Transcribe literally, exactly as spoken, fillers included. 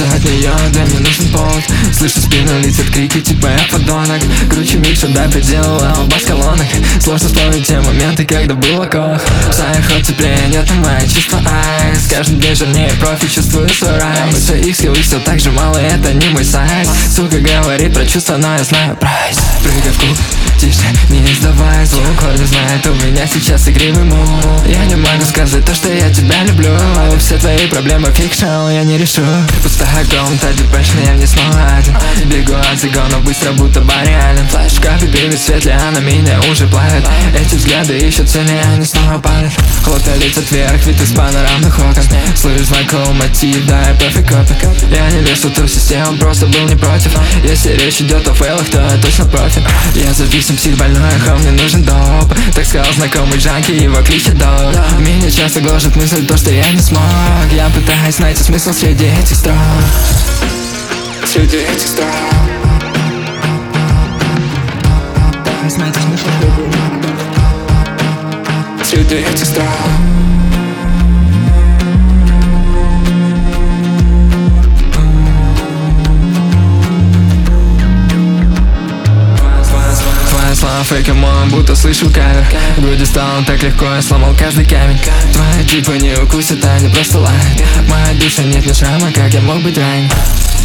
от нее, да мне нужен повод. Слышу спину, летят крики, типа я подонок. Круче микшер до предела, бас колонок. Сложно вспомнить те моменты, когда был около. Псая ход теплее, нет на мои чувства айс. Каждый день жирнее профи, чувствую свой райс. Все их скиллы все так же мало, это не мой сайт. Сука говорит про чувства, но я знаю прайс. Прыгай в клуб, тише, не издавай звук. Хоть знает, у меня сейчас игривый мув. Я не могу сказать то, что я тебя люблю. Все твои проблемы фикшн, я не решу. Пустая комната, депешн, я не снова один. Бегу от загона быстро, будто Барри Аллен. Флэш в капе, перед светле, а на меня уже плавят. Эти взгляды ищут цели, они снова падают. Хлопья летят вверх, вид из панорамных окон. Слышь, знакомый мотив, да, я perfect copy. Я не лез в ту систему, просто был не против. Если речь идет о фейлах, то я точно профи. Я зависим, псих больной, а мне нужен доп. Так сказал знакомый Джанки, его кличет Дог. Меня часто гложет мысль, то, что я не смог. Я пытаюсь найти смысл среди этих строк. Среди этих строк. Пытаюсь найти смысл среди этих строк. Слова фейком, будто слышу кавер. В груди стало так легко, я сломал каждый камень. Твои типа не укусят, они просто лают. Моя душа нет ни шрама, как я мог быть ранен.